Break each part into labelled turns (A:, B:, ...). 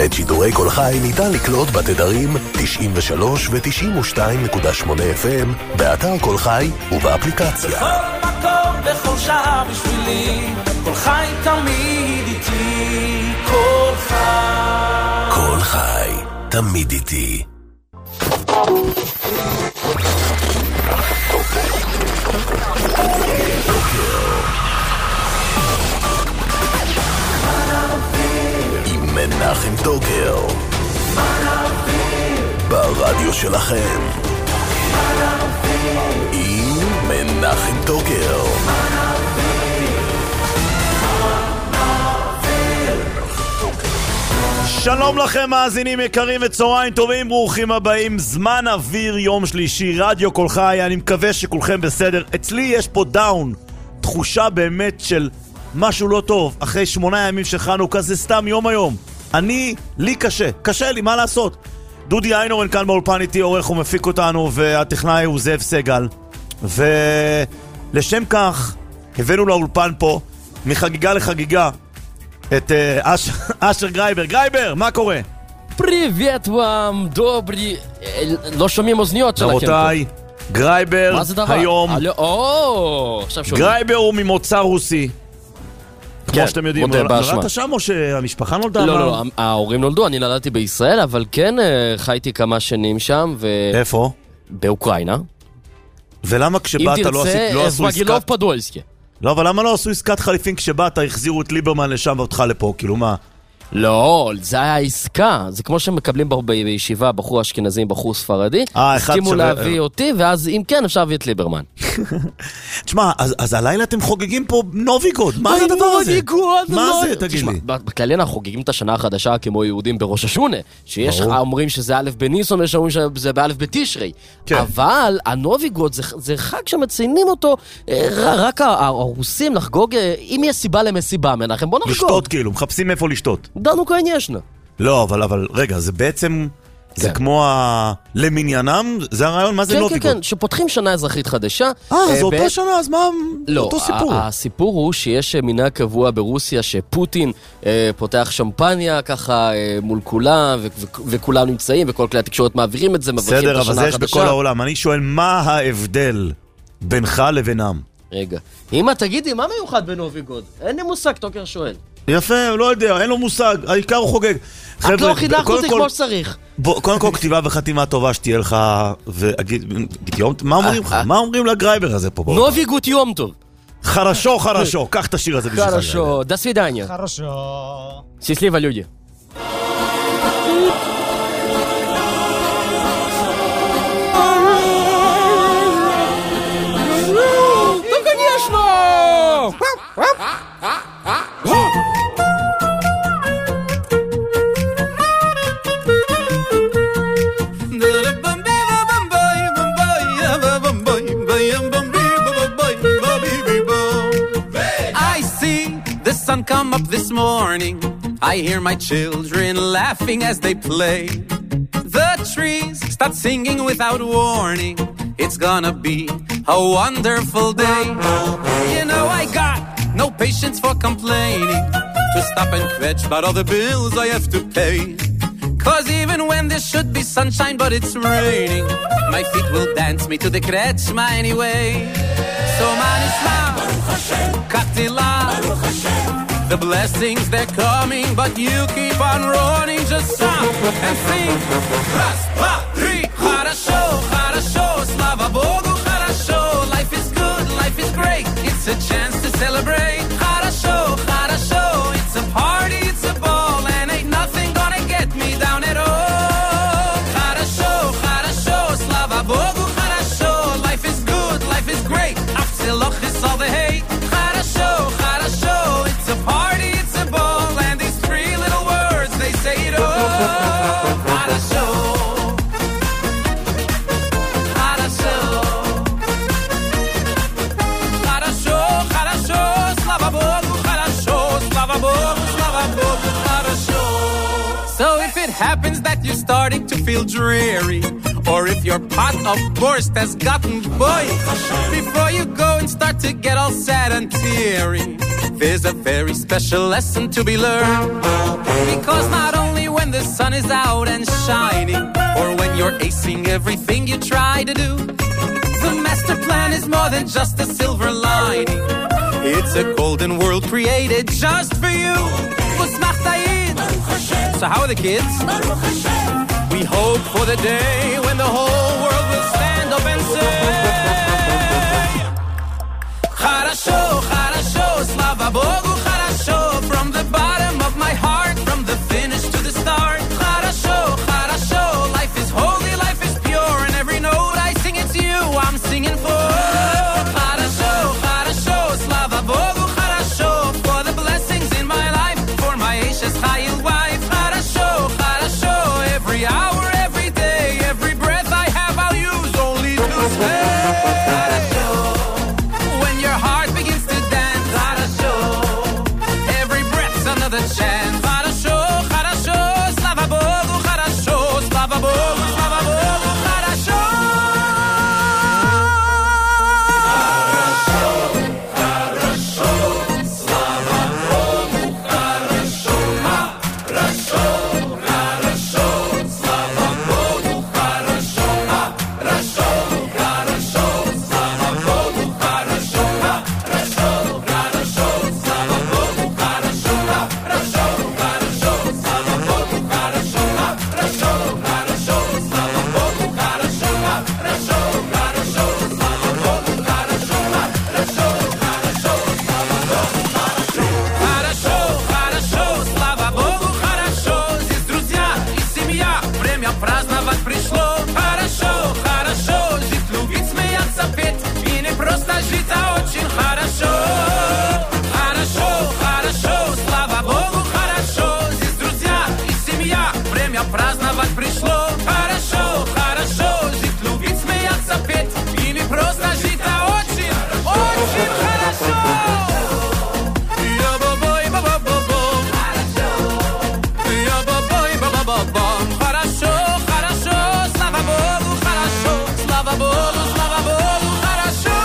A: את שידורי כל חי ניתן לקלוט בתדרים 93 ו-92.8 FM, באתר כל חי ובאפליקציה.
B: בכל מקום, בכל שעה בשבילי, כל חי תמיד איתי, כל חי.
A: כל חי, תמיד איתי. עם מנחם טוקר ברדיו שלכם, עם מנחם טוקר.
C: שלום לכם מאזינים יקרים וצהריים טובים, ברוכים הבאים. זמן אוויר, יום שלישי, רדיו כל חי. אני מקווה שכולכם בסדר. אצלי יש פה דאון, תחושה באמת של משהו לא טוב אחרי 8 ימים של חנוכה. זה סתם יום היום. לי קשה לי, מה לעשות? דודי איינורן כאן באולפן איתי, עורך ומפיק אותנו, והטכנאי הוא זאב סגל. ולשם כך הבאנו לאולפן פה מחגיגה לחגיגה את אשר גרייבר. גרייבר, מה קורה?
D: פריבט וואם, דוברי. לא שומעים אוזניות שלכם.
C: רבותיי, גרייבר היום. גרייבר הוא ממוצא רוסי, כמו שאתם יודעים. נולדת שם או שהמשפחה נולדה?
D: לא, ההורים נולדו, אני נולדתי בישראל, אבל כן חייתי כמה שנים שם.
C: איפה?
D: באוקראינה.
C: ולמה כשבאת לא עשו
D: עסקת פדולסקי?
C: לא, אבל למה לא עשו עסקת חליפין כשבאת, החזירו את ליברמן לשם ואותך לפה, כאילו מה?
D: לא, זה היה עסקה. זה כמו שמקבלים בישיבה בחור אשכנזי עם בחור ספרדי. הסכימו להביא אותי, ואז אם כן אפשר להביא את ליברמן.
C: תשמע, אז הלילה אתם חוגגים פה נוביגוד. מה זה הדבר הזה? מה זה, תגיד לי?
D: בכללי אנחנו חוגגים את השנה החדשה כמו יהודים בראש השונה, שיש אומרים שזה א' בניסון, יש אומרים שזה בא' בתשרי. אבל הנוביגוד זה חג שמציינים אותו רק הרוסים לחגוג, אם יש סיבה למסיבה, מנחם, בוא נחגוג.
C: לשתות כאילו, מחפשים איפה לשתות.
D: דנו כאן ישנה.
C: לא, אבל רגע, זה בעצם, זה כמו למניינם, זה הרעיון, מה זה נוביגוד?
D: כן, שפותחים שנה אזרחית חדשה.
C: זה אותה שנה, אז מה אותו סיפור?
D: הסיפור הוא שיש מנהג קבוע ברוסיה שפוטין פותח שמפניה ככה מול כולם, וכולם נמצאים, וכל כלי התקשורת מעבירים את זה, מברכים את השנה החדשה. בסדר, אבל זה יש בכל העולם.
C: אני שואל, מה ההבדל בינך לבינם?
D: רגע, אמא, תגידי, מה מיוחד בנוביגוד? אין לי מושג, טוקר שואל.
C: יפה, לא יודע, אין לו מושג, העיקר הוא חוגג.
D: את לא חינכת אותי כמו שצריך.
C: קודם כל כתיבה וחתימה טובה שתהיה לך, מה אומרים לגרייבר הזה פה?
D: נוביגוד יום טוב.
C: חרשו, קח את השיר הזה.
D: חרשו, до свидания.
E: חרשו.
D: счастливо, люди. Ну, конечно!
B: I see the sun come up this morning. I hear my children laughing as they play. The trees start singing without warning. It's gonna be a wonderful day. You know I got no patience for complaining, to stop and kvetch about all the bills I have to pay. Cause even when there should be sunshine but it's raining, my feet will dance me to the kretschma anyway. So man Islam, Baruch Hashem, Katila, Baruch Hashem. The blessings they're coming, but you keep on running. Just stop and sing. Раз, два, три. Хорошо, хорошо, слава Богу, хорошо. Life is good, life is great. It's a chance to celebrate. Хорошо, хорошо. It's a party, it's a ball, and ain't nothing gonna get me down at all. Хорошо, хорошо, слава Богу, хорошо. Life is good, life is great. Afseloch is all the hate. Хорошо, хорошо. It's a party, it's a ball, and these 3 little words, they say it all. Хорошо. So if it happens that you're starting to feel dreary, or if your pot of borscht has gotten boiled, before you go and start to get all sad and teary, there's a very special lesson to be learned. Because not only when the is out and shining, or when you're acing everything you try to do. The master plan is more than just a silver lining. It's a golden world created just for you. So how are the kids? We hope for the day when the whole world will stand up and say Хорошо, хорошо, слава Богу, хорошо. From the bottom of my heart, from the finish to the start. Хорошо, хорошо, life is holy, life is pure. And every note I sing, it's you I'm singing for. Хорошо, хорошо, слава Богу, хорошо. For the blessings in my life, for my Ashes Chayil wife. Хорошо, хорошо, every hour, every day, every breath I have I'll use only to say хорошо. When your heart begins to dance, хорошо. Every breath's another chance. Хорошо, хорошо, слава Богу, хорошо. Слава Богу, слава Богу, хорошо. Хорошо, слава Богу, хорошо. Хорошо, хорошо, слава Богу, хорошо. Хорошо, хорошо, слава Богу, хорошо. Хорошо, хорошо, слава Богу, хорошо. Хорошо, хорошо, слава Богу, хорошо. Хорошо, хорошо, слава Богу, хорошо. Хорошо, хорошо, слава Богу, хорошо. Хорошо, хорошо, слава Богу, хорошо. Хорошо, хорошо, слава Богу, хорошо. Здесь друзья и семья, время праздновать пришло. Хорошо, хорошо, жить, любить, смеяться, петь. И не просто жить, а очень хорошо. Хорошо, хорошо, слава Богу, хорошо. Здесь друзья и семья, время праздновать пришло. Хорошо, хорошо, жить, любить, смеяться, петь. И не просто жить, а очень, очень хорошо. Я-ба-бой, ба-ба-ба-бом. Я-ба-бой, ба-ба-ба-бом. Хорошо, хорошо, слава Богу, хорошо. Слава Богу, слава Богу, хорошо.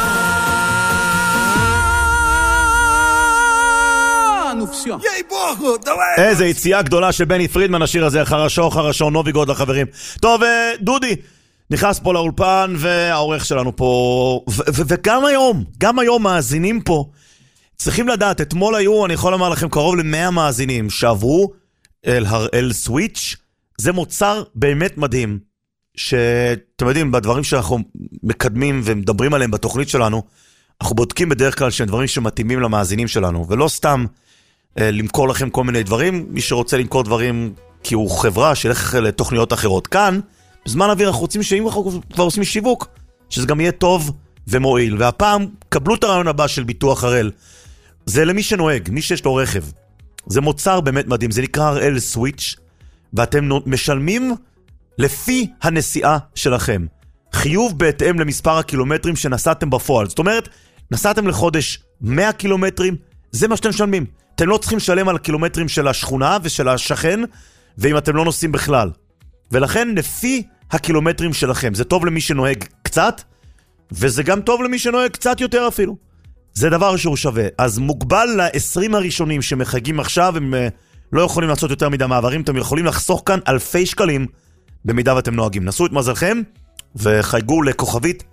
B: Ну все.
E: ייי בוגו, דוואי.
C: איזה יציאה גדולה של בני פרידמן, השיר הזה, חרשו, חרשו, נובי גוד לחברים. טוב, דודי, נכנס פה לאולפן, והעורך שלנו פה, וגם היום מאזינים פה, צריכים לדעת, אתמול היו, אני יכול לומר לכם, קרוב ל100 מאזינים, שעברו אל הראל סוויץ'. זה מוצר באמת מדהים, שאתם יודעים, בדברים שאנחנו מקדמים ומדברים עליהם בתוכנית שלנו, אנחנו בודקים בדרך כלל שהם דברים שמתאימים למאזינים שלנו, ולא סתם למכור לכם כל מיני דברים. מי שרוצה למכור דברים כי הוא חברה שילך לתוכניות אחרות. כאן, בזמן אוויר אנחנו רוצים שאם אנחנו כבר עושים שיווק, שזה גם יהיה טוב ומועיל. והפעם, קבלו את הרעיון הבא של ביטוח הראל. זה למי שנוהג, מי שיש לו רכב. זה מוצר באמת מדהים, זה נקרא הראל סוויץ', ואתם משלמים לפי הנסיעה שלכם. חיוב בהתאם למספר הקילומטרים שנסעתם בפועל. זאת אומרת, נסעתם לחודש 100 קילומטרים, זה מה שאתם משלמים. אתם לא צריכים לשלם על הקילומטרים של השכונה ושל השכן, ואם אתם לא נוסעים בכלל. ולכן, לפי הקילומטרים שלכם, זה טוב למי שנוהג קצת, וזה גם טוב למי שנוהג קצת יותר אפילו. זה דבר שהוא שווה. אז מוגבל ל-20 הראשונים שמחגים עכשיו, הם לא יכולים לעשות יותר מדי מעברים, אתם יכולים לחסוך כאן אלפי שקלים, במידה ואתם נוהגים. נסו את מזלכם, וחייגו לכוכבית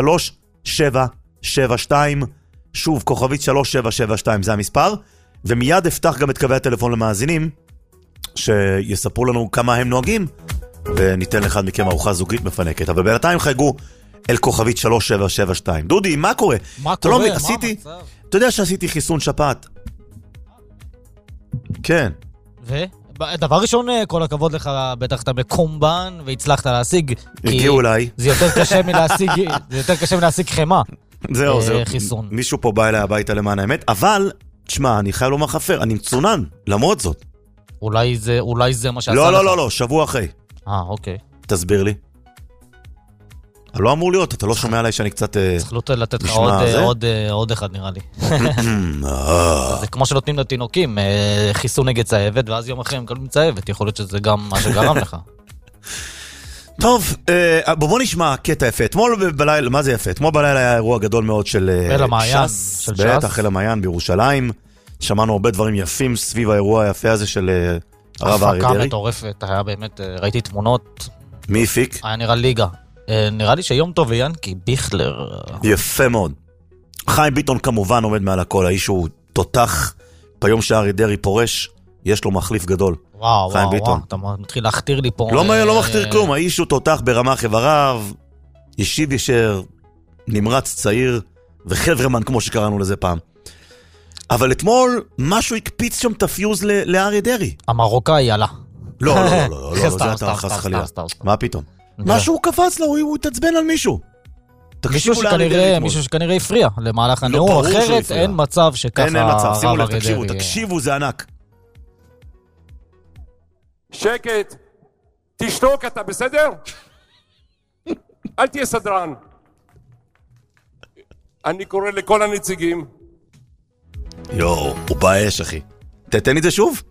C: 3772, שוב, כוכבית 3772 זה המספר, ומיד אפתח גם את קווי הטלפון למאזינים, שיספרו לנו כמה הם נוהגים, וניתן לאחד מכם ארוחה זוגית מפנקת. אבל בינתיים חייגו אל כוכבית 3772. דודי, מה קורה?
F: מה קורה? מה המצב?
C: אתה יודע שעשיתי חיסון שפעת. כן.
F: דבר ראשון, כל הכבוד לך, בטח אתה בקומבן, והצלחת להשיג.
C: הגיעו אליי.
F: זה יותר קשה מלהשיג חמה.
C: זהו.
F: חיסון.
C: מישהו פה בא אליי הביתה למען האמת, אבל, תשמע, אני חייב לומר חפר, אני מצונן, למרות זאת.
F: אולי זה מה שעשה לך.
C: לא, שבוע אחרי.
F: אוקיי.
C: תסביר לי. לא אמור להיות, אתה לא שומע עליי שאני קצת...
F: צריך לתת לך עוד אחד נראה לי. זה כמו שנותנים לתינוקים, חיסון נגד צהבת, ואז יום אחרי הם מקבלים צהבת, יכול להיות שזה גם מה שגרם לך.
C: טוב, בוא נשמע קטע יפה. אתמול בלילה, מה זה יפה? אתמול בלילה היה אירוע גדול מאוד של ש"ס, בטח אל המעיין בירושלים. שמענו הרבה דברים יפים סביב האירוע היפה הזה של הרב אריה
F: הפקה
C: דרעי.
F: מטורפת, היה באמת, ראיתי תמונות.
C: מי הפיק?
F: היה נראה ליגה. נראה לי שיום טוב ויאנקי, ביכלר.
C: יפה מאוד. חיים ביטון כמובן עומד מעל הכל, האיש הוא תותח, ביום שאריה דרעי פורש, יש לו מחליף גדול.
F: וואו,
C: חיים
F: וואו,
C: ביטון.
F: אתה מתחיל להכתיר לי פה.
C: לא מכתיר כלום, האיש הוא תותח ברמה חבריו, ישיב ישר, נמרץ צעיר, וחברמן כמו שקראנו לזה פעם. אבל אתמול משהו הקפיץ שם את הפיוז לאריה דרעי.
F: המרוקאי עלה.
C: לא, זה אתה חס חלילה. מה פתאום? משהו קפץ לו, הוא התעצבן על מישהו.
F: מישהו שכנראה הפריע למהלך הנאום, אחרת אין מצב שככה
C: אין מצב, שימו לב,
F: הרב אריה דרעי.
C: תקשיבו, זה ענק.
E: שקט, תשתוק, אתה בסדר? אל תהיה סדרן. אני קורא לכל הנציגים.
C: הוא באש, אחי. תתן לי את זה שוב?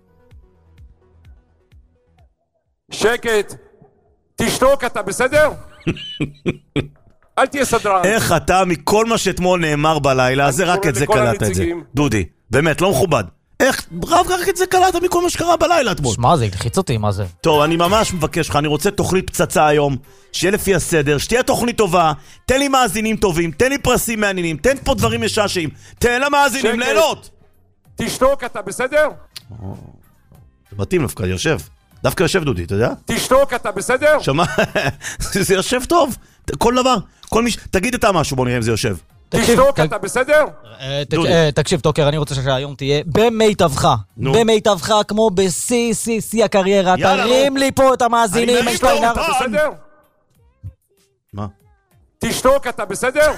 E: שקט, תשתוק, אתה בסדר? אל תהיה סדרן.
C: איך אתה מכל מה שאתמול נאמר בלילה, זה רק את זה קלט את זה. דודי, באמת, לא מכובד. איך, רק את זה קלט מכל מה שקרה בלילה אתמול.
F: שמע, זה הלחיץ אותי, מה זה?
C: טוב, אני ממש מבקש לך, אני רוצה תוכנית פצצה היום, שיהיה לפי הסדר, שתהיה תוכנית טובה, תן לי מאזינים טובים, תן לי פרסים מעניינים, תן פה דברים משעשעים, תן למאזינים ליהנות.
E: תשתוק, אתה בסדר?
C: זה מתאים דווקא, דווקא יושב דודי, אתה יודע?
E: תשתוק, אתה בסדר?
C: שמע, זה יושב טוב, כל דבר, תגיד אתה משהו, בוא נראה אם זה יושב.
E: תשתוק, אתה בסדר?
F: תקשיב, טוקר, אני רוצה שהיום תהיה במיטבך. במיטבך, כמו בשיא הקריירה. תרים לי פה את המאזינים.
E: אתה בסדר?
C: מה?
E: תשתוק, אתה בסדר?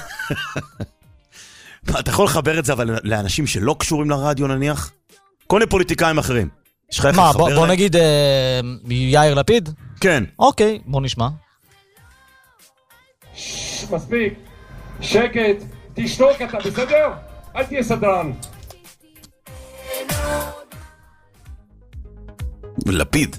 C: אתה יכול לחבר את זה אבל לאנשים שלא קשורים לרדיו נניח? כל מיני פוליטיקאים אחרים.
F: מה, בוא נגיד יאיר לפיד?
C: כן.
F: אוקיי, בוא נשמע.
E: מספיק. שקט, תשתוק, אתה בסדר? אל תהיה סדרן.
C: לפיד.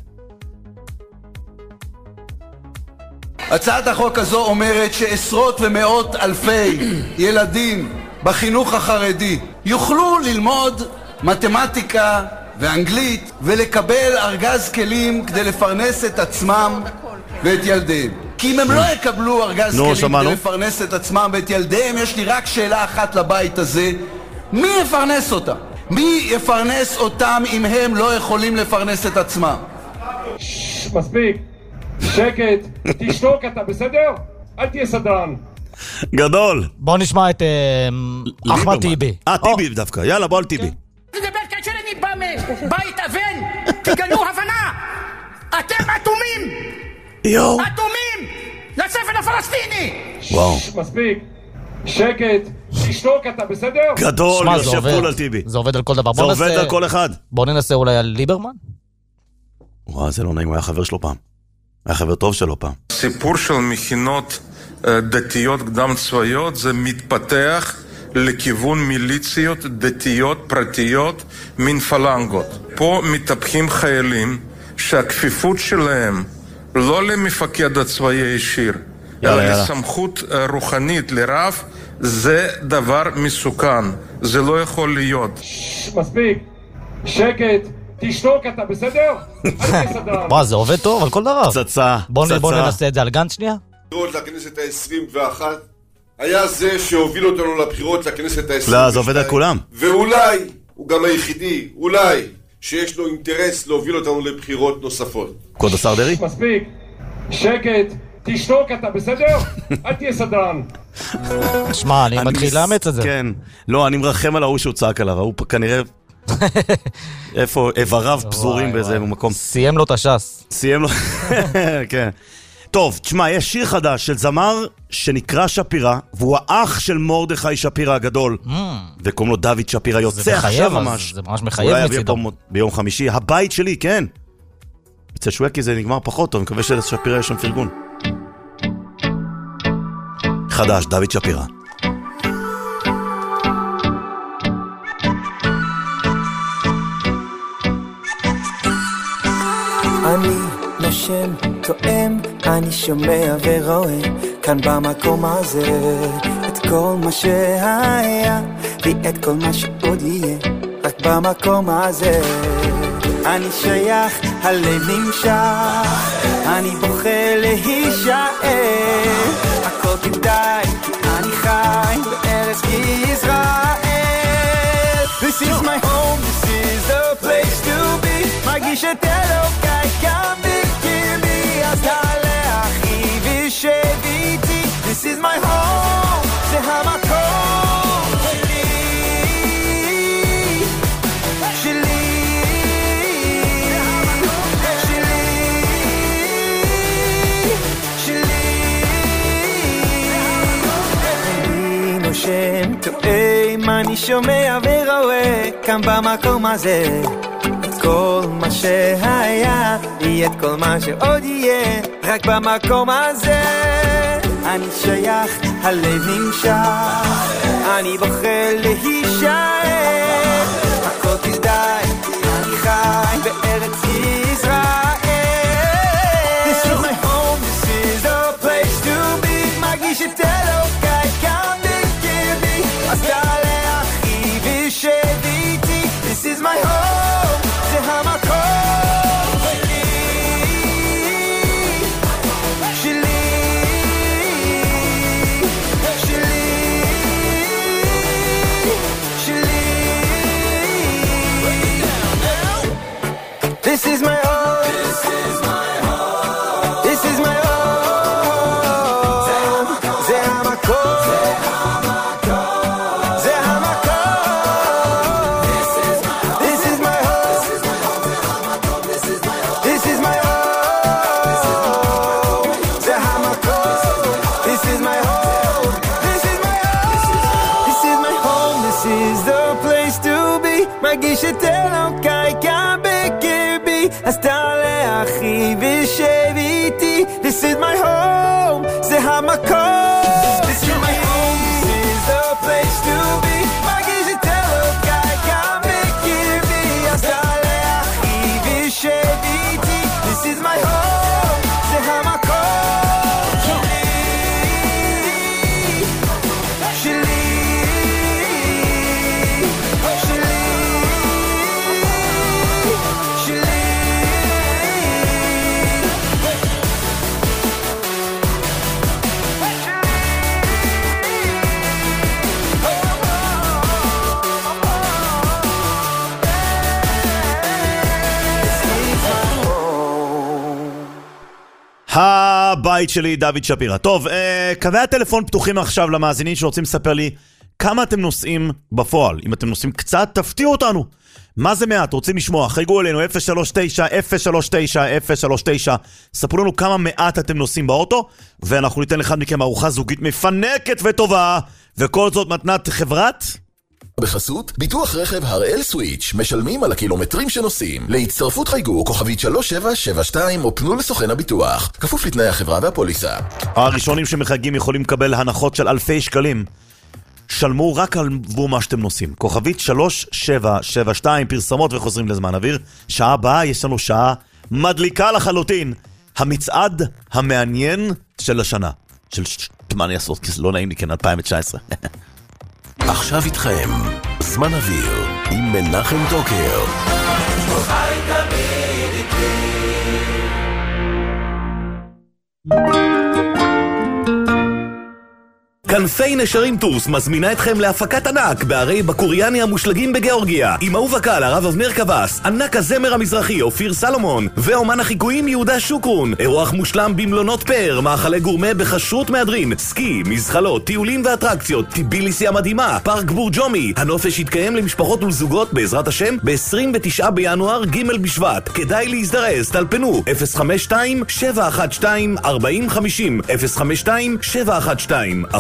G: הצעת החוק הזו אומרת שעשרות ומאות אלפי ילדים בחינוך החרדי יוכלו ללמוד מתמטיקה ואנגלית ולקבל ארגז כלים כדי לפרנס את עצמם ואת ילדיהם. כי אם הם לא יקבלו ארגז כלים כדי לפרנס את עצמם ואת ילדיהם, יש לי רק שאלה אחת לבית הזה: מי יפרנס אותם? מי יפרנס אותם אם הם לא יכולים לפרנס את עצמם?
E: מספיק. שקט, תשתוק, אתה בסדר? אל תהיה סדרן.
C: גדול.
F: בוא נשמע את אחמד טיבי.
C: טיבי דווקא, יאללה בוא על טיבי.
H: לדבר כאשר אני בא מבית אבן, תגלו הבנה. אתם אטומים. אטומים לספר הפלסטיני.
C: וואו.
E: מספיק. שקט, תשתוק, אתה בסדר?
C: גדול, יושב פול על טיבי.
F: זה עובד על כל דבר.
C: זה עובד על כל אחד.
F: בוא ננסה אולי על ליברמן.
C: וואו, זה לא נעים, הוא היה חבר שלו פעם. היה חבר טוב שלו פעם.
I: סיפור של מכינות דתיות קדם צבאיות זה מתפתח לכיוון מיליציות דתיות פרטיות מן פלנגות. פה מטפחים חיילים שהכפיפות שלהם לא למפקד הצבאי הישיר, אלא לסמכות רוחנית, לרב. זה דבר מסוכן, זה לא יכול להיות.
E: מספיק. שקט, תשתוק, אתה בסדר?
F: וואו, זה עובד טוב על כל דבר.
C: פצצה.
F: בוא ננסה את זה על גנץ שנייה.
J: הבחירות לכנסת ה-21 היה זה שהוביל אותנו לבחירות לכנסת ה-22.
C: לא, זה עובד על כולם.
J: ואולי, הוא גם היחידי, אולי, שיש לו אינטרס להוביל אותנו לבחירות נוספות.
C: כבוד השר דרעי?
E: מספיק. שקט, תשתוק, אתה בסדר? אל תהיה סדרן.
F: שמע, אני מתחיל לאמץ את זה.
C: כן. לא, אני מרחם על ההוא שהוא צעק עליו, הוא כנראה איפה איבריו פזורים באיזה מקום.
F: סיים לו את השס.
C: סיים לו, כן. טוב, תשמע, יש שיר חדש של זמר שנקרא שפירא, והוא האח של מרדכי שפירא הגדול. וקוראים לו דוד שפירא, יוצא עכשיו ממש.
F: זה ממש מחייב מצידו.
C: אולי ביום חמישי, הבית שלי, כן. אצל שווקי זה נגמר פחות טוב, אני מקווה שלשפירא יש שם פרגון. חדש, דוד שפירא.
K: אני נושם, תואם, אני שומע ורואה כאן במקום הזה את כל מה שהיה ואת כל מה שעוד יהיה רק במקום הזה. אני שייך, הלב נמשך, אני בוחר להישאר, הכל כדאי, כי אני חי בארץ ישראל. This is my home, this is the place to be, מרגיש את אלוקיי כאן בקרבי, אז תעלה אחי ושב איתי. This is my home, זה המקום שלי, אני נושם תואם, אני שומע ורואה כאן במקום הזה את כל מה שהיה, יהיה את כל מה שעוד יהיה, רק במקום הזה אני שייך, הלב נמשך, אני בוחר להישאר, הכל כדאי, אני חי בארץ ישראל. This is my home, this is the place to be, מרגיש את אלוקיי כאן בקרבי, אז תעלה אחי ושב איתי. This is my home, זה המקום שלי. This is my home. This is my home. This is my home. זה המקום. זה המקום. This is my home. This is my home. This is my home. This is my home. זה המקום. This is my home. This is my home. This is my home. This is the place to be. מרגיש את אלוקיי כאן בקרבי, אז תעלה אחי ושב איתי. This is my home, זה המקום. This is my home, this is the place to be, מרגיש את אלוקיי כאן בקרבי, אז תעלה אחי ושב איתי. This is my home, זה המקום שלי, שלי.
C: הבית שלי, דוד שפירא. טוב, קווי הטלפון פתוחים עכשיו למאזינים שרוצים לספר לי כמה אתם נוסעים בפועל. אם אתם נוסעים קצת, תפתיעו אותנו. מה זה מעט? רוצים לשמוע? חייגו אלינו 039-039-039. ספרו לנו כמה מעט אתם נוסעים באוטו, ואנחנו ניתן לאחד מכם ארוחה זוגית מפנקת וטובה, וכל זאת מתנת חברת
A: בחסות ביטוח רכב הראל סוויץ', משלמים על הקילומטרים שנוסעים. להצטרפות חייגו כוכבית 3772 או פנו לסוכן הביטוח, כפוף לתנאי החברה והפוליסה.
C: הראשונים שמחייגים יכולים לקבל הנחות של אלפי שקלים. שלמו רק עבור מה שאתם נוסעים. כוכבית 3772, פרסמות וחוזרים לזמן אוויר. שעה הבאה יש לנו שעה מדליקה לחלוטין, המצעד המעניין של השנה, של מה אני אעשות, כי זה לא נעים לי, כן, 2019.
A: עכשיו איתכם, זמן אוויר עם מנחם טוקר.
L: חי תמיד איתי.
A: כנפי נשרים טורס מזמינה אתכם להפקת ענק בערי בקוריאני המושלגים בגאורגיה, עם אהוב הקהל הרב אבנר קבס, ענק הזמר המזרחי אופיר סלומון ואומן החיקויים יהודה שוקרון. אירוח מושלם במלונות פאר, מאכלי גורמה בחשרות מהדרין, סקי, מזחלות, טיולים ואטרקציות, טיביליסי המדהימה, פארק בורג'ומי. הנופש יתקיים למשפחות ולזוגות בעזרת השם ב-29 בינואר ג' בשבט. כדאי להזדרז, תלפנו 052-712-4050, 052-712-4050.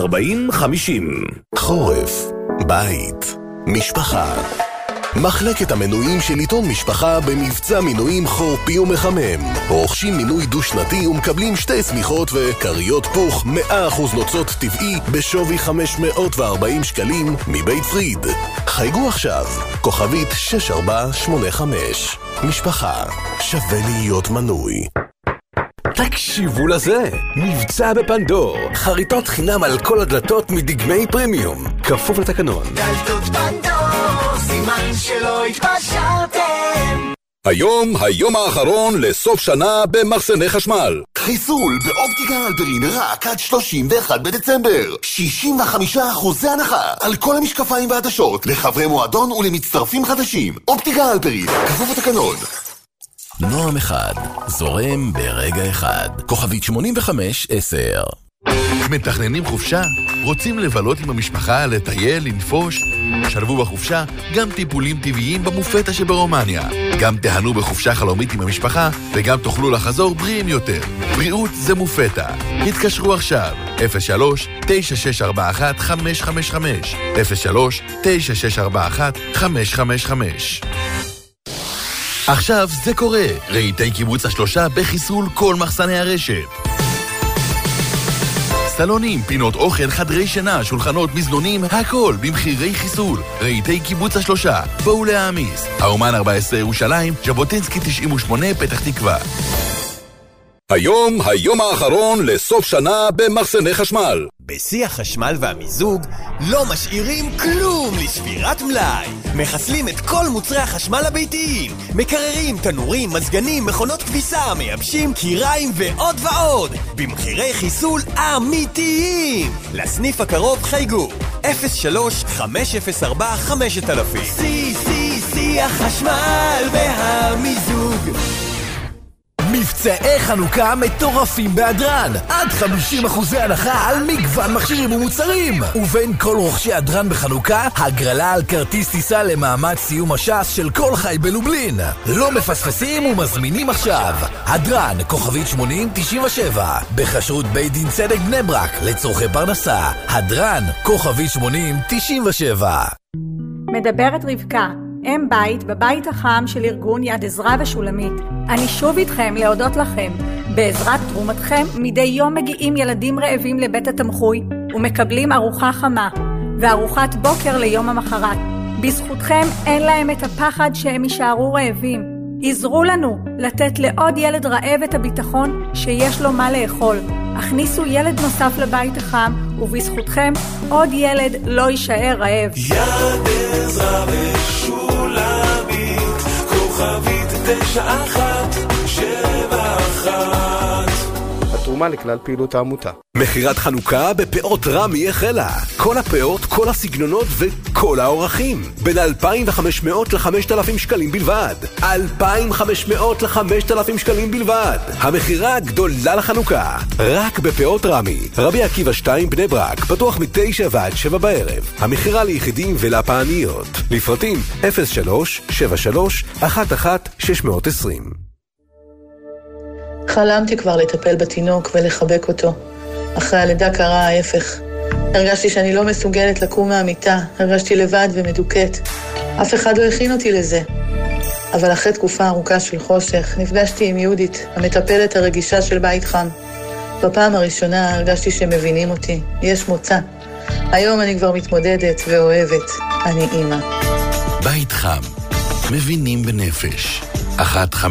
A: חורף, בית, משפחה. מחלקת המנויים של עיתון משפחה במבצע מנויים חורפי ומחמם. רוכשים מנוי דו-שנתי ומקבלים 2 צמיחות וקריות פוך 100% נוצות טבעי בשווי 540 שקלים מבית פריד. חייגו עכשיו, כוכבית 6485. משפחה, שווה להיות מנוי.
M: תקשיבו לזה, מבצע בפנדור, חריטות חינם על כל הדלתות מדגמי פרימיום, כפוף לתקנון.
L: דלתות פנדור, סימן שלא התפשרתם.
M: היום האחרון לסוף שנה במחסני חשמל.
N: חיסול באופטיקה אלפרין רק עד 31 בדצמבר. 65% הנחה על כל המשקפיים והעדשות לחברי מועדון ולמצטרפים חדשים. אופטיקה אלפרין, כפוף לתקנון.
O: נועם אחד, זורם ברגע אחד. כוכבית 8510.
P: מתכננים חופשה? רוצים לבלות עם המשפחה, לטייל, לנפוש? שלבו בחופשה גם טיפולים טבעיים במופטה שברומניה. גם תהנו בחופשה חלומית עם המשפחה, וגם תוכלו לחזור בריאים יותר. בריאות זה מופטה. התקשרו עכשיו, 03-9641-555. 03-9641-555. עכשיו זה קורה. רהיטי קיבוץ השלושה בחיסול כל מחסני הרשת. סלונים, פינות אוכל, חדרי שינה, שולחנות, מזנונים, הכל במחירי חיסול. רהיטי קיבוץ השלושה, בואו להעמיס. האומן 14 ירושלים, ז'בוטינסקי 98 פתח תקווה.
M: היום האחרון לסוף שנה במחסני חשמל.
Q: בשיא החשמל והמיזוג לא משאירים כלום לשבירת מלאי. מחסלים את כל מוצרי החשמל הביתיים, מקררים, תנורים, מזגנים, מכונות כביסה, מייבשים, קיריים ועוד ועוד, במחירי חיסול אמיתיים. לסניף הקרוב חייגו 03-504-5000. שיא החשמל והמיזוג.
O: מבצעי חנוכה מטורפים בהדרן, עד 50% הנחה על מגוון מכשירים ומוצרים. ובין כל רוכשי הדרן בחנוכה, הגרלה על כרטיס טיסה למעמד סיום הש"ס של כל חי בלובלין. לא מפספסים ומזמינים עכשיו. הדרן, כוכבית 8097, בחשרות בית דין צדק בני ברק, לצורכי פרנסה. הדרן, כוכבית 8097.
R: מדברת רבקה, אם בית בבית החם של ארגון יד עזרא ושולמית. אני שוב איתכם להודות לכם. בעזרת תרומתכם מדי יום מגיעים ילדים רעבים לבית התמחוי ומקבלים ארוחה חמה וארוחת בוקר ליום המחרת. בזכותכם אין להם את הפחד שהם יישארו רעבים. עזרו לנו לתת לעוד ילד רעב את הביטחון שיש לו מה לאכול. הכניסו ילד נוסף לבית החם, ובזכותכם עוד ילד לא יישאר רעב.
L: יד עזרא ושולמית, כוכבית 9171.
S: התרומה לכלל פעילות העמותה.
M: מחירת חנוכה בפאות רמי החלה. כל הפאות, כל הסגנונות וכל האורחים. בין 2,500 ל-5,000 שקלים בלבד. 2,500 ל-5,000 שקלים בלבד. המחירה הגדולה לחנוכה. רק בפאות רמי. רבי עקיבא 2 בני ברק. פתוח מ-9 ועד 7 בערב. המחירה ליחידים ולפעניות. לפרטים 03-73-11-620.
T: חלמתי כבר לטפל בתינוק ולחבק אותו. אחרי הלידה קרה ההפך. הרגשתי שאני לא מסוגלת לקום מהמיטה, הרגשתי לבד ומדוכאת. אף אחד לא הכין אותי לזה. אבל אחרי תקופה ארוכה של חושך, נפגשתי עם יהודית, המטפלת הרגישה של בית חם. בפעם הראשונה הרגשתי שמבינים אותי, יש מוצא. היום אני כבר מתמודדת ואוהבת, אני אימא.
P: בית חם, מבינים בנפש. 1-599-510-550.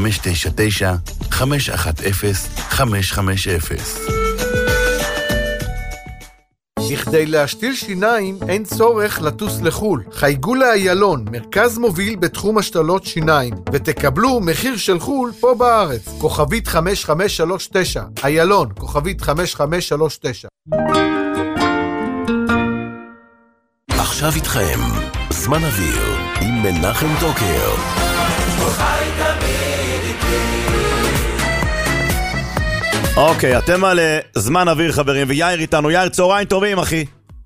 S: בכדי להשתיל שיניים אין צורך לטוס לחול. חייגו לאיילון, מרכז מוביל בתחום השתלות שיניים, ותקבלו מחיר של חול פה בארץ. כוכבית 5539. איילון, כוכבית 5539.
O: עכשיו איתכם, זמן אוויר עם מנחם טוקר.
C: אוקיי, אתם על זמן אוויר חברים, ויאיר איתנו. יאיר, צהריים טובים אחי.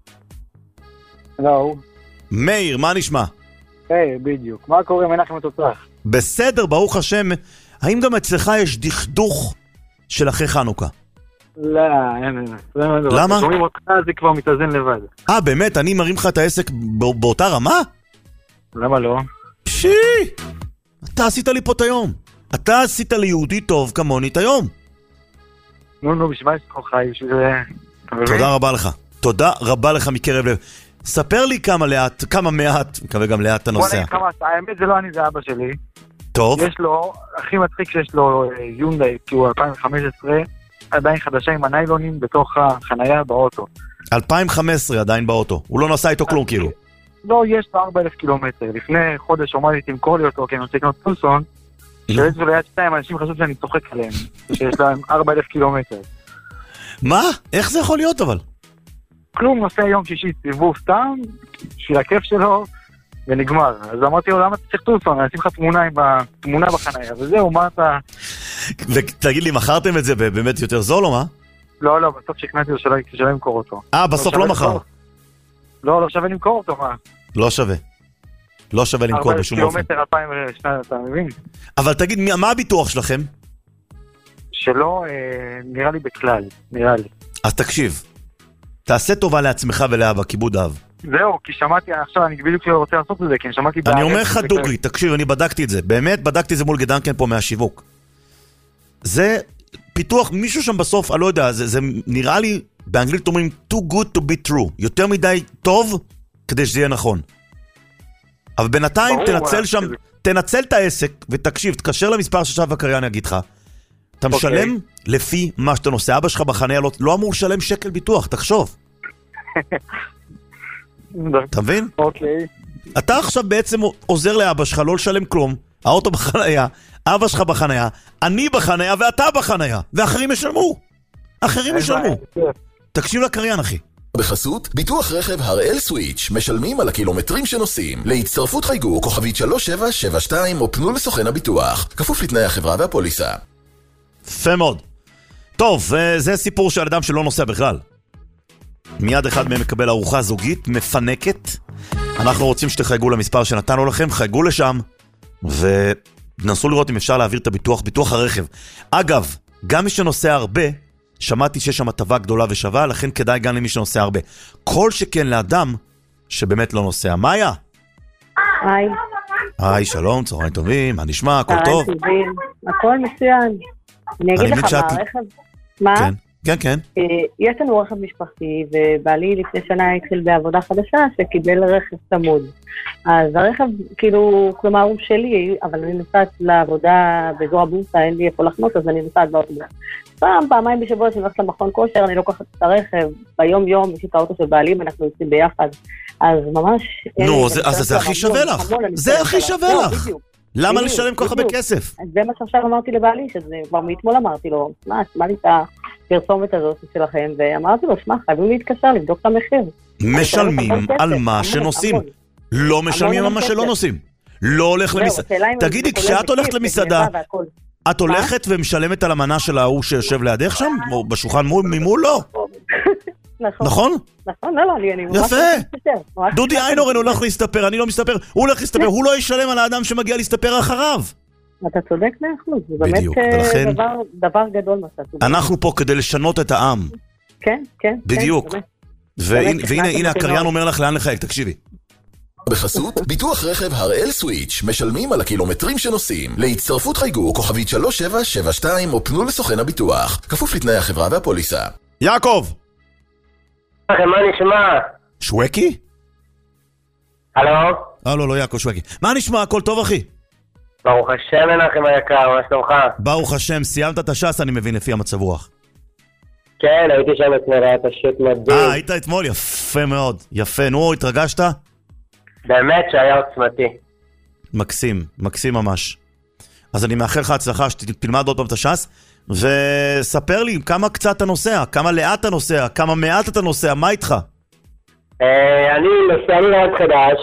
U: לא.
C: מאיר, מה נשמע?
U: היי, בדיוק. מה קורה מנחם התוצח?
C: בסדר, ברוך השם. האם גם אצלך יש דכדוך של אחרי חנוכה?
U: לא, אין.
C: למה?
U: שומעים אותך, זה כבר מתאזן לבד.
C: באמת? אני מרים לך את העסק באותה רמה?
U: למה לא?
C: פשי! אתה עשית לי פה את היום. אתה עשית לי יהודי טוב כמוני את היום.
U: נו, בשביל יש לך חי, בשביל זה...
C: תודה רבה לך. תודה רבה לך מקרב לב. ספר לי כמה מעט, מקווה גם לאט אתה נוסע.
U: האמת זה לא אני, זה אבא שלי.
C: טוב.
U: יש לו, הכי מצחיק שיש לו יונדאי, כי הוא 2015, עדיין חדשה עם הניילונים בתוך החנייה באוטו.
C: 2015 עדיין באוטו. הוא לא נסע איתו כלום כאילו.
U: לא, יש לו 4,000 קילומטר. לפני חודש עומדתי תמכור לי אותו, כי אני רוצה לקנות טוסון, שיש ליד 2 אנשים חשוב שאני צוחק עליהם, שיש להם 4,000 קילומטר.
C: מה? איך זה יכול להיות אבל?
U: כלום, נוסע יום שישי סיבוב סתם, בשביל הכיף שלו, ונגמר. אז אמרתי לו, למה אתה צריך טוסון? אני אשים לך תמונה בחניה, וזהו, מה אתה...
C: ותגיד לי, מכרתם את זה באמת יותר זול או מה?
U: לא, בסוף שכנעתי לו שלא למכור אותו.
C: בסוף לא מכר.
U: לא שווה למכור אותו, מה?
C: לא שווה למכור בשום אופן.
U: 4,000 קילומטר 2002, אתה מבין?
C: אבל תגיד, מה הביטוח שלכם?
U: שלא, נראה לי בכלל, נראה לי.
C: אז תקשיב, תעשה טובה לעצמך ולאבא, כיבוד אב.
U: זהו, כי שמעתי, עכשיו אני בדיוק רוצה לעשות את זה, כי אני שמעתי...
C: אני אומר לך דוגרי, תקשיב, אני בדקתי את זה, באמת בדקתי את זה מול גדנקן פה מהשיווק. זה פיתוח, מישהו שם בסוף, אני לא יודע, זה נראה לי, באנגלית אומרים, too good to be true, יותר מדי טוב, כדי שזה יהיה נכון. אבל בינתיים תנצל את העסק, ותקשיב, תקשר למספר ששב הקריין יגיד לך, אתה משלם לפי מה שאתה נוסע, אבא שלך בחניה לא אמור לשלם שקל ביטוח, תחשוב. אתה מבין?
U: אוקיי.
C: אתה עכשיו בעצם עוזר לאבא שלך לא לשלם כלום, האוטו בחניה, אבא שלך בחניה, אני בחניה ואתה בחניה, ואחרים ישלמו. תקשיב לקריין, אחי.
M: בחסות, ביטוח רכב הראל סוויץ', משלמים על הקילומטרים שנוסעים. להצטרפות חייגו כוכבית 3772 או פנו לסוכן הביטוח. כפוף לתנאי החברה והפוליסה.
C: יפה מאוד. טוב, זה סיפור של אדם שלא נוסע בכלל. מיד אחד מהם מקבל ארוחה זוגית, מפנקת. אנחנו רוצים שתחייגו למספר שנתנו לכם, חייגו לשם, ונסו לראות אם אפשר להעביר את ביטוח הרכב. אגב, גם מי שנוסע הרבה, שמעתי שיש שם הטבה גדולה ושווה, לכן כדאי גם למי שנוסע הרבה. כל שכן לאדם שבאמת לא נוסע. מאיה? היי, שלום, צהריים טובים, מה נשמע? הכל טוב?
D: הכל מצוין. אני אגיד לך מה, הרכב... מה?
C: כן.
D: יש לנו רכב משפחתי, ובעלי לפני שנה התחיל בעבודה חדשה שקיבל רכב צמוד. אז הרכב, כאילו, כלומר הוא שלי, אבל אני נוסעת לעבודה באזור הבורסה, אין לי איפה לחנות, אז אני נוסעת באוטובוס. פעמיים בשבוע שאני הולכת למכון כושר, אני לוקחת את הרכב, ביום יום יש את האוטו של בעלי, ואנחנו יוצאים ביחד. אז ממש...
C: נו, אז זה הכי שווה לך. זה הכי שווה לך. למה לשלם כל כך הרבה כסף?
D: זה מה שעכשיו אמרתי לבעלי, שזה כבר מאתמול אמרתי לו, מה לי את הפרסומת הזאת שלכם, ואמרתי לו, שמע, חייבים להתקשר, לבדוק את המחיר. משלמים
C: על מה שנוסעים. לא משלמים על מה שלא נוסעים. לא הולך למסעדה. תגידי, כשאת הולכת למסעדה, את הולכת ומשלמת על המנה של ההוא שיושב לידך שם? או בשולחן ממול? לא. נכון?
D: נכון, לא, אני
C: יפה. דודי איינורן הולך להסתפר, אני לא מסתפר, הוא הולך להסתפר, הוא לא ישלם על האדם שמגיע להסתפר אחריו.
D: אתה צודק 100%, זה באמת דבר גדול מה שאתה צודק.
C: אנחנו פה כדי לשנות את העם.
D: כן.
C: בדיוק. והנה הקריין אומר לך לאן לחייג, תקשיבי.
M: בחסות, ביטוח רכב הראל סוויץ', משלמים על הקילומטרים שנוסעים. להצטרפות חייגו כוכבית 3772 או פנו לסוכן הביטוח. כפוף לתנאי החברה והפוליסה.
C: יעקב!
V: מה נשמע?
C: שווקי?
V: הלו?
C: לא יעקב שווקי. מה נשמע? הכל טוב אחי?
V: ברוך השם מנחם היקר, מה שלומך?
C: ברוך השם, סיימת את הש"ס אני מבין לפי המצב רוח.
V: כן, הייתי שם אתמול, היה פשוט מדהים.
C: היית אתמול? יפה מאוד. יפה, נו, התרגשת?
V: באמת שהיה עוצמתי.
C: מקסים ממש. אז אני מאחל לך הצלחה שתלמד עוד פעם את הש"ס, וספר לי כמה קצת אתה נוסע, כמה לאט אתה נוסע, כמה מעט אתה נוסע, מה איתך?
V: אני נוסע לי לאט חדש.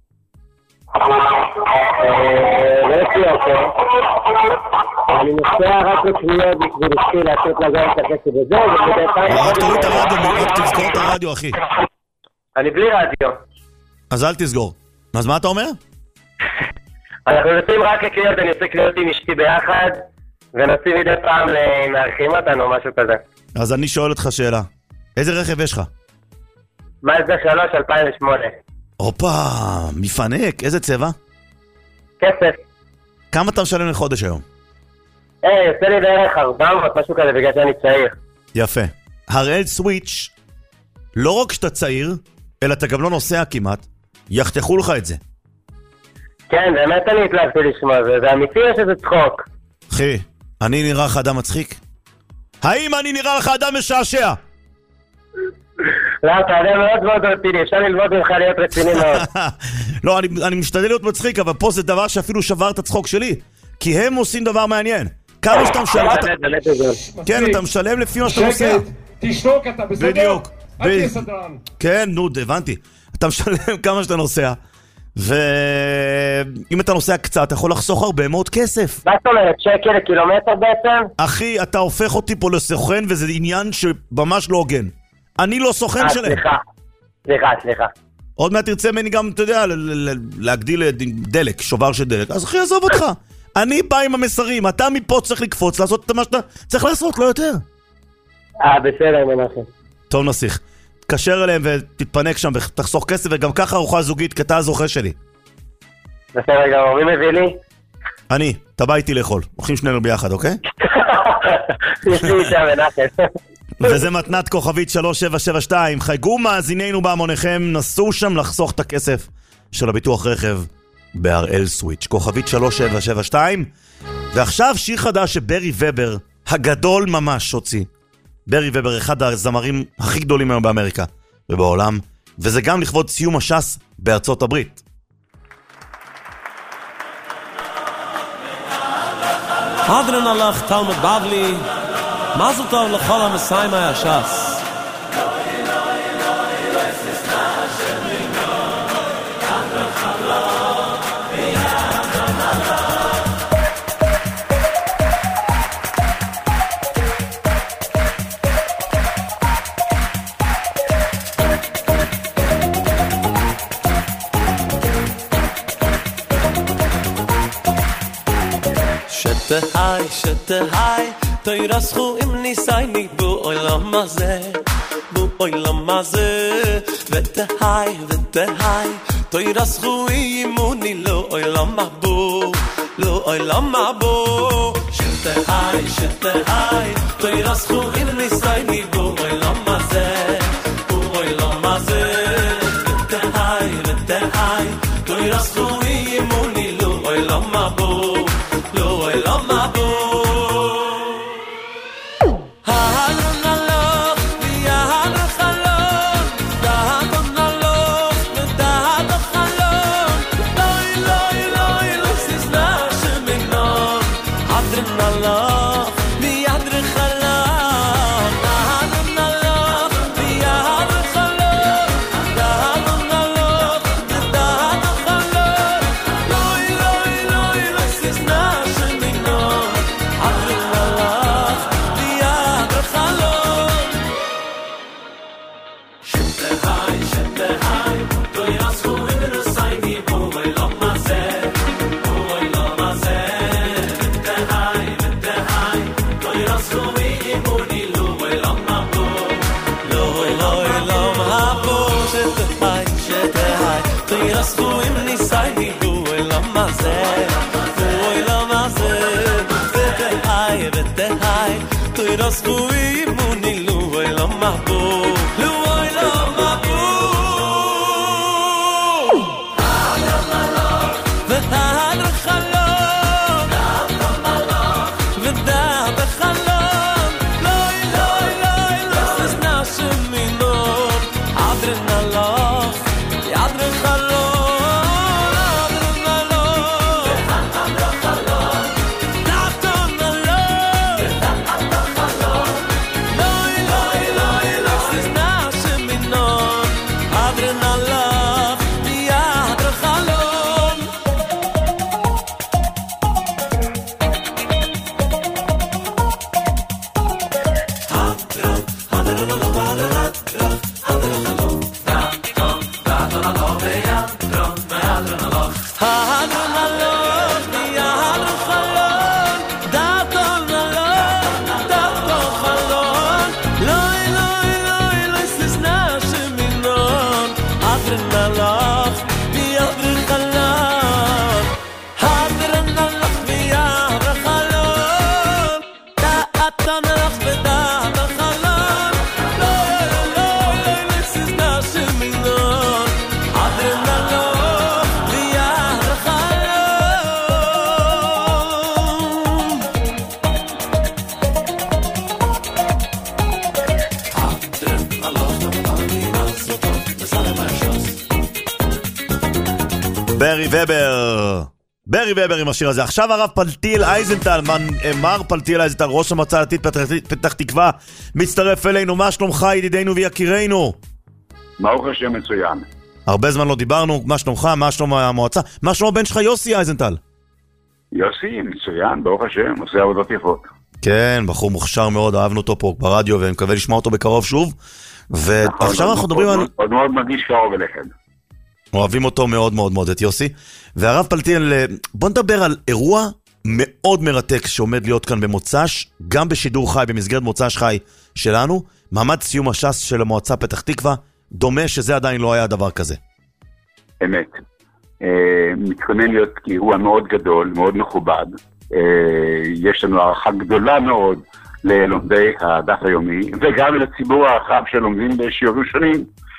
V: לא יציא אותו. אני נוסע רק לקניות בשביל אשתי לעשות לגור את הכסף וזהו,
C: רק תוריד את הרדיו, רק תזכור את הרדיו אחי.
V: אני בלי רדיו.
C: אז אל תסגור. אז מה אתה אומר?
V: אנחנו נוסעים רק לקניות, אני עושה קניות עם אשתי ביחד, ונוסעים מדי פעם למארחים אותנו או משהו כזה.
C: אז אני שואל אותך שאלה. איזה רכב יש לך?
V: מאזדה 3 2008.
C: הופה, מפנק, איזה צבע?
V: כסף.
C: כמה אתה משלם לחודש היום?
V: יוצא לי בערך 400, משהו כזה, בגלל שאני צעיר.
C: יפה. הראל סוויץ', לא רק שאתה צעיר, אלא אתה גם לא נוסע כמעט, יחתכו לך את זה.
V: כן, באמת אני התלהבתי לשמוע, זה אמיתי או שזה צחוק?
C: אחי, אני נראה לך אדם מצחיק? האם אני נראה לך אדם משעשע?
V: לא, אתה יודע מאוד רציני, אפשר ללמוד ממך להיות רציני מאוד.
C: לא, אני משתדל להיות מצחיק, אבל פה זה דבר שאפילו שבר את הצחוק שלי. כי הם עושים דבר מעניין. כמה שאתה משלם... כן, אתה משלם לפי מה שאתה נוסע.
E: שקט, תשתוק, אתה בסדר?
C: בדיוק.
E: אל תהיה סדרן.
C: כן, נו, הבנתי. אתה משלם כמה שאתה נוסע, ואם אתה נוסע קצת, אתה יכול לחסוך הרבה מאוד כסף.
V: מה זאת אומרת, שקל לקילומטר בעצם?
C: אחי, אתה הופך אותי פה לסוכן, וזה עניין שממש לא הוגן. אני לא סוכן שלהם.
V: סליחה.
C: עוד מעט תרצה ממני גם, אתה יודע, להגדיל דלק, שובר של דלק. אז אחי, עזוב אותך. אני בא עם המסרים, אתה מפה צריך לקפוץ, לעשות את מה שאתה צריך לעשות, לא יותר.
V: בסדר, מנחם.
C: טוב, נסיך. תקשר אליהם ותתפנק שם ותחסוך כסף, וגם ככה ארוחה זוגית, כי אתה הזוכה שלי.
V: בסדר, גם מי מביא לי?
C: אני, אתה בא איתי לאכול. הולכים שנינו ביחד, אוקיי?
V: יש לי איתה מנחם.
C: וזה מתנת כוכבית 3772. חייגו מאזינינו בהמוניכם, נסו שם לחסוך את הכסף של הביטוח רכב בהראל סוויץ'. כוכבית 3772. ועכשיו שיר חדש שברי ובר, הגדול ממש, הוציא. ברי ובר, אחד הזמרים הכי גדולים היום באמריקה ובעולם, וזה גם לכבוד סיום הש"ס בארצות הברית.
B: Hadran Allah Talmud Bavli Mazel Tov L'chol HaMesayim HaShas שתהי תירסחו עם ניסייני בו עולם הזה ותהי תירסחו אימוני לא עולם הבו שתהי תירסחו עם ניסייני בו עולם הזה ותהי תירסחו אימוני לא עולם הבו
C: ברי ובר, ברי ובר עם השיר הזה. עכשיו הרב פלטיאל אייזנטל, מר פלטיאל אייזנטל, ראש המועצה הדתית פתח תקווה, מצטרף אלינו. מה שלומך ידידינו ויקירינו?
G: ברוך השם מצוין.
C: הרבה זמן לא דיברנו, מה שלומך? מה שלום המועצה? מה שלום הבן שלך יוסי אייזנטל?
G: יוסי מצוין, ברוך השם, עושה עבודות יפות.
C: כן, בחור מוכשר מאוד, אהבנו אותו פה ברדיו ואני מקווה לשמוע אותו בקרוב שוב. ועכשיו אנחנו מדברים על...
G: עוד מאוד מרגיש קרוב אליכם.
C: אוהבים אותו מאוד מאוד מאוד, את יוסי. והרב פלטיאל, בוא נדבר על אירוע מאוד מרתק שעומד להיות כאן במוצ"ש, גם בשידור חי, במסגרת מוצ"ש חי שלנו, מעמד סיום הש"ס של המועצה פתח תקווה, דומה שזה עדיין לא היה דבר כזה.
G: אמת. מתכונן להיות אירוע מאוד גדול, מאוד מכובד. יש לנו הערכה גדולה מאוד ללומדי הדף היומי, וגם לציבור הרחב שלומדים בשיעורים שונים.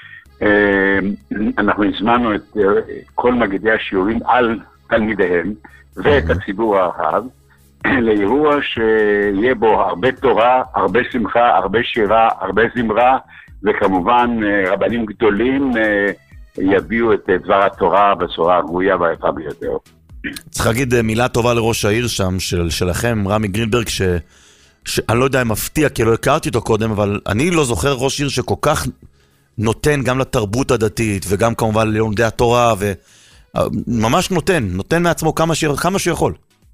G: אנחנו הזמנו את כל מגידי השיעורים על תלמידיהם ואת הציבור הרחב לאירוע שיהיה בו הרבה תורה, הרבה שמחה, הרבה שירה, הרבה זמרה, וכמובן רבנים גדולים יביאו את דבר התורה בצורה הגרויה והיפה ביותר.
C: צריך להגיד מילה טובה לראש העיר שם שלכם, רמי גרינברג, שאני לא יודע אם מפתיע כי לא הכרתי אותו קודם, אבל אני לא זוכר ראש עיר שכל כך נותן גם לתרבות הדתית וגם כמובן ללומדי התורה, וממש נותן מעצמו כמה שיכול.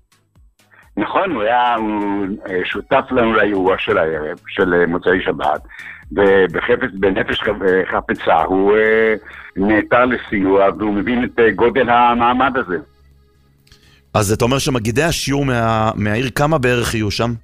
G: נכון, הוא שותף לנו לאירוע של הערב, של מוצאי שבת, ובנפש חפצה הוא נעתר לסיוע, והוא מבין את גודל המעמד הזה.
C: אז אתה אומר שמגידי השיעור מהעיר, כמה בערך יהיו שם?